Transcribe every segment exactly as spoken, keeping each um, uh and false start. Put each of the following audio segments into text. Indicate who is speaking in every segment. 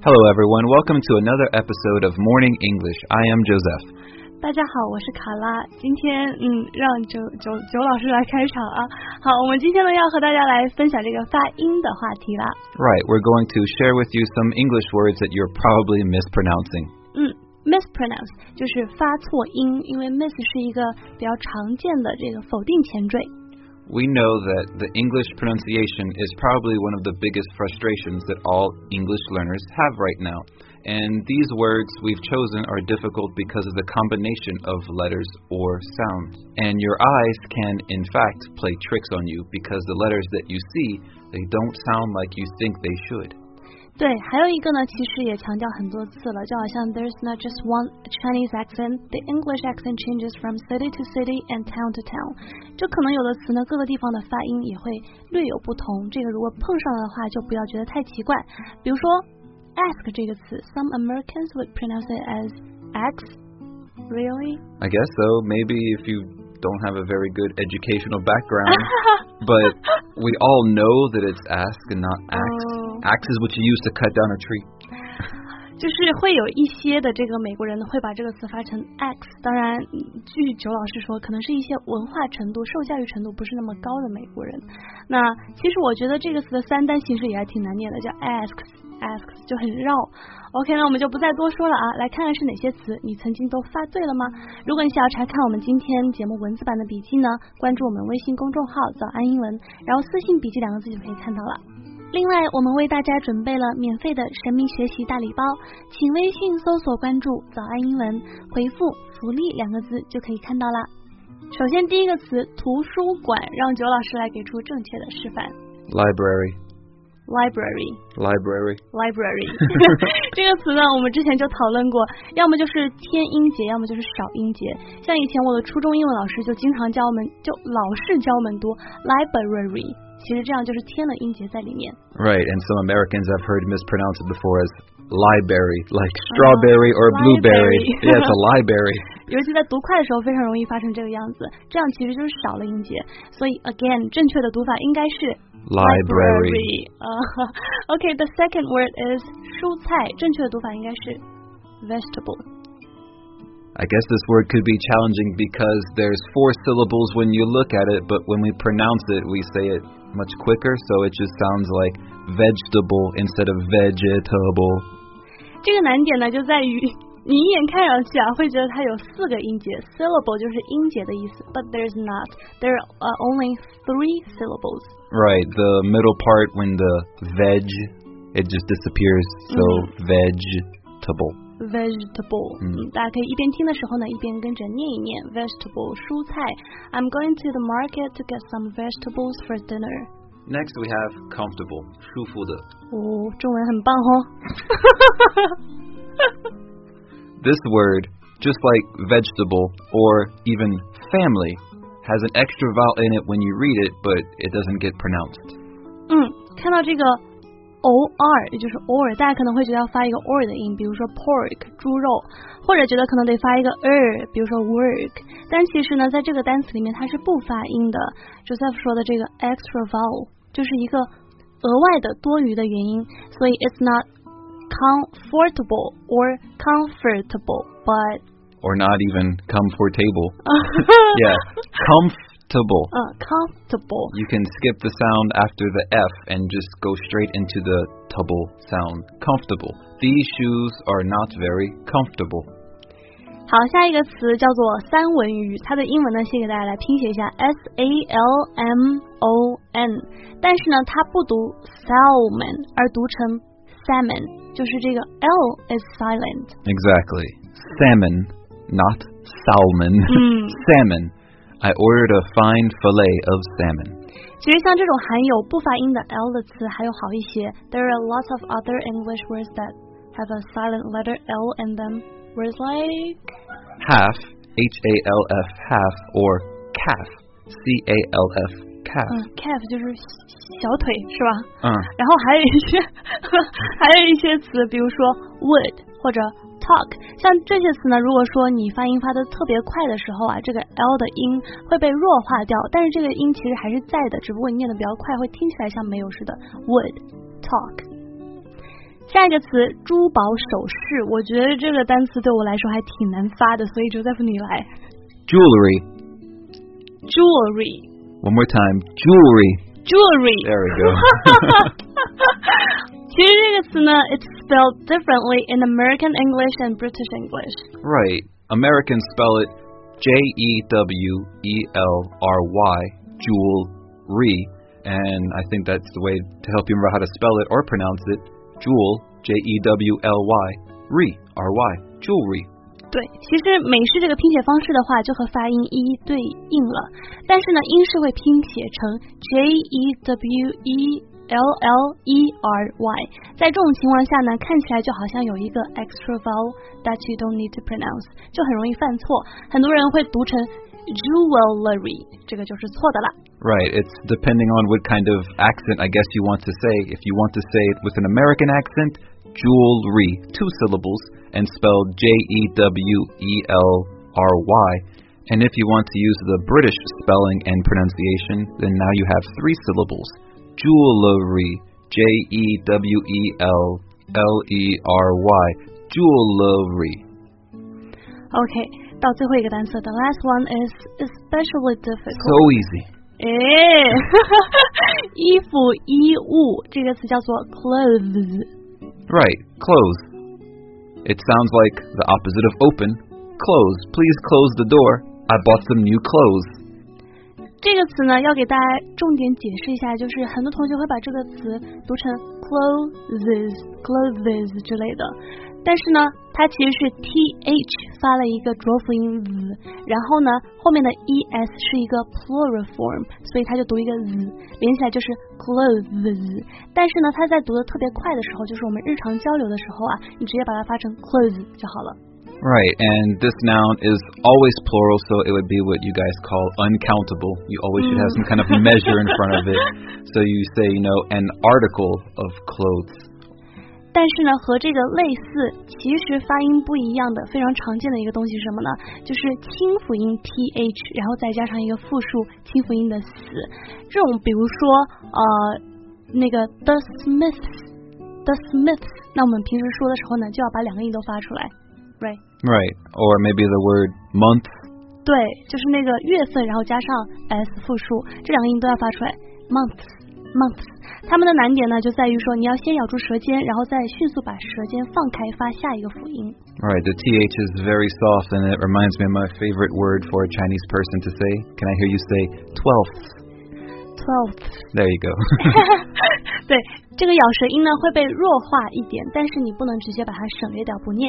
Speaker 1: Hello everyone, welcome to another episode of Morning English. I am Joseph.
Speaker 2: 大家好，我是卡拉。今天嗯，让九九九老师来开场啊。好，我们今天呢要和大家来分享这个发音的话题啦。
Speaker 1: Right, we're going to share with you some English words that you're probably mispronouncing.
Speaker 2: 嗯 mispronounce 就是发错音，因为 miss 是一个比较常见的这个否定前缀。
Speaker 1: We know that the English pronunciation is probably one of the biggest frustrations that all English learners have right now. And these words we've chosen are difficult because of the combination of letters or sounds. And your eyes can, in fact, play tricks on you because the letters that you see, they don't sound like you think they should.
Speaker 2: 对，还有一个呢，其实也强调很多次了，就好像 there's not just one Chinese accent, the English accent changes from city to city and town to town. 就可能有的词呢，各个地方的发音也会略有不同，这个如果碰上了的话，就不要觉得太奇怪。比如说 ask 这个词 some Americans would pronounce it as ax. Really?
Speaker 1: I guess so. Maybe if you don't have a very good educational background, but we all know that it's ask and not ax.
Speaker 2: Oh.
Speaker 1: Ax is what you use to cut down a tree.
Speaker 2: 就是会有一些的这个美国人会把这个词发成 ax， 当然据九老师说可能是一些文化程度受教育程度不是那么高的美国人。那其实我觉得这个词的三单形式也还挺难念的，叫 asks asks 就很绕。 OK， 那我们就不再多说了啊，来看看是哪些词你曾经都发对了吗？如果你想要查看我们今天节目文字版的笔记呢，关注我们微信公众号早安英文，然后私信笔记两个字就可以看到了。另外我们为大家准备了免费的神秘学习大礼包，请微信搜索关注早安英文，回复福利两个字就可以看到啦。首先第一个词图书馆，让九老师来给出正确的示范。
Speaker 1: Library
Speaker 2: Library
Speaker 1: Library
Speaker 2: Library 这个词呢我们之前就讨论过，要么就是添音节，要么就是少音节。像以前我的初中英文老师就经常教我们，就老是教我们读 library， 其实这样就是添了音节在里面。
Speaker 1: Right, and some Americans I've heard mispronounce it before as library, like strawberry or blueberry. Yeah, it's a library.
Speaker 2: 尤其在读快的时候非常容易发成这个样子，这样其实就是少了音节，所以 again 正确的读法应该是
Speaker 1: Library.
Speaker 2: Uh, okay, the second word is 蔬菜，正确的读法应该是 vegetable.
Speaker 1: I guess this word could be challenging because there's four syllables when you look at it, but when we pronounce it, we say it much quicker, so it just sounds like vegetable instead of vegetable.
Speaker 2: 这个难点呢就在于你一眼看上去啊会觉得它有四个音节， syllable 就是音节的意思， but there's not. There are only three syllables.
Speaker 1: Right, the middle part when the veg, it just disappears, so mm-hmm. vegetable.
Speaker 2: Vegetable. 嗯，大家可以一边听的时候呢一边跟着念一念 vegetable 蔬菜。 I'm going to the market to get some vegetables for dinner.
Speaker 1: Next we have comfortable, 舒服的。
Speaker 2: 哦，中文很棒哦。
Speaker 1: This word, just like vegetable or even family, has an extra vowel in it when you read it, but it doesn't get pronounced.
Speaker 2: 嗯，看到这个 or 也就是 or， 大家可能会觉得要发一个 or 的音，比如说 pork 猪肉，或者觉得可能得发一个 er， 比如说 work， 但其实呢在这个单词里面它是不发音的。 Joseph 说的这个 extra vowel 就是一个额外的多余的元音，所以 it's not comfortable or comfortable, but
Speaker 1: or not even comfortable. Yeah, comfortable.
Speaker 2: Uh, comfortable.
Speaker 1: You can skip the sound after the F and just go straight into the table sound. Comfortable. These shoes are not very comfortable.
Speaker 2: 好，下一个词叫做三文鱼，它的英文呢先给大家来拼写一下 S A L M O N， 但是呢它不读 salmon 而读成 salmon， 就是这个 L is silent.
Speaker 1: Exactly. Salmon, not salmon.
Speaker 2: Mm.
Speaker 1: Salmon. I ordered a fine fillet of salmon.
Speaker 2: 其实像这种含有不发音的 L 的词还有好一些。 There are lots of other English words that have a silent letter L in them. Words like
Speaker 1: half, H A L F, half, or calf, C A L F, calf.
Speaker 2: 嗯 calf 就是小腿是吧？
Speaker 1: 嗯。
Speaker 2: 然后还有一些还有一些词，比如说 would 或者 talk， 像这些词呢，如果说你发音发得特别快的时候啊，这个 L 的音会被弱化掉，但是这个音其实还是在的，只不过你念得比较快，会听起来像没有似的。would talk。 下一个词珠宝首饰，我觉得这个单词对我来说还挺难发的，所以 Joseph 你来。
Speaker 1: Jewelry.
Speaker 2: Jewelry.
Speaker 1: One more time. Jewelry.
Speaker 2: Jewelry.
Speaker 1: There we go.
Speaker 2: 其实这个词呢 it's spelled differently in American English and British English.
Speaker 1: Right. Americans spell it J E W E L R Y, jewelry. And I think that's the way to help you remember how to spell it or pronounce it. Jewel, J E W L Y, re, R Y, jewelry.
Speaker 2: 对，其实美式这个拼写方式的话就和发音一一对应了，但是呢英式会拼写成 J E W E L L E R Y， 在这种情况下呢看起来就好像有一个 extra vowel that you don't need to pronounce， 就很容易犯错，很多人会读成 jewelry， 这个就是错的啦。
Speaker 1: Right, it's depending on what kind of accent I guess you want to say. If you want to say it with an American accent, jewelry, two syllables, and spelled J E W E L R Y. And if you want to use the British spelling and pronunciation, then now you have three syllables. Jewelry, J E W E L L E R Y, jewelry.
Speaker 2: Okay, 到最后一个单词 the last one is especially difficult.
Speaker 1: So easy.
Speaker 2: 哎，衣服衣物这个词叫做 clothes.
Speaker 1: Right, clothes. It sounds like the opposite of open. Close. Please close the door. I bought some new clothes.
Speaker 2: 这个词呢，要给大家重点解释一下，就是很多同学会把这个词读成 clothes, clothes 之类的，但是呢，它其实是 th 发了一个浊辅音 z， 然后呢，后面的 es 是一个 plural form， 所以它就读一个 z， 连起来就是 clothes。但是呢，它在读的特别快的时候，就是我们日常交流的时候啊，你直接把它发成 clothes 就好了。
Speaker 1: Right, and this noun is always plural, so it would be what you guys call uncountable. You always should have some kind of measure in front of it. So you say, you know, an article of clothes.
Speaker 2: 但是呢，和这个类似，其实发音不一样的非常常见的一个东西是什么呢？就是清辅音 th， 然后再加上一个复数清辅音的死。这种比如说呃那个 the Smiths，the Smiths， 那我们平时说的时候呢，就要把两个音都发出来。Right.
Speaker 1: Right. Or maybe the word month.
Speaker 2: 对，就是那个月份，然后加上 s 复数，这两个音都要发出来。Months, months. 它们的难点呢，就在于说你要先咬住舌尖，然后再迅速把舌尖放开，发下一个辅音。
Speaker 1: Right. The th is very soft, and it reminds me of my favorite word for a Chinese person to say. Can I hear you say twelfths?
Speaker 2: Twelfths.
Speaker 1: There you go.
Speaker 2: 对，这个咬舌音呢会被弱化一点，但是你不能直接把它省略掉不念。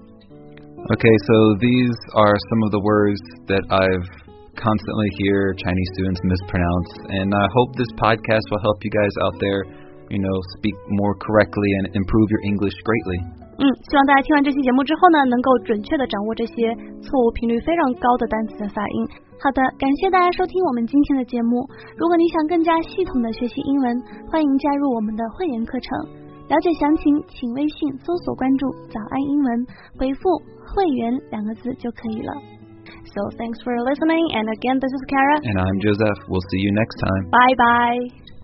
Speaker 1: Okay, so these are some of the words that I've constantly hear Chinese students mispronounce, and I hope this podcast will help you guys out there, you know, speak more correctly and improve your English greatly.
Speaker 2: 嗯，希望大家听完这期节目之后呢，能够准确的掌握这些错误频率非常高的单词的发音。好的，感谢大家收听我们今天的节目。如果你想更加系统的学习英文，欢迎加入我们的会员课程。了解详情，请微信搜索关注早安英文，回复会员两个字就可以了。So thanks for listening, and again this is Kara.
Speaker 1: And I'm Joseph. We'll see you next time.
Speaker 2: Bye bye.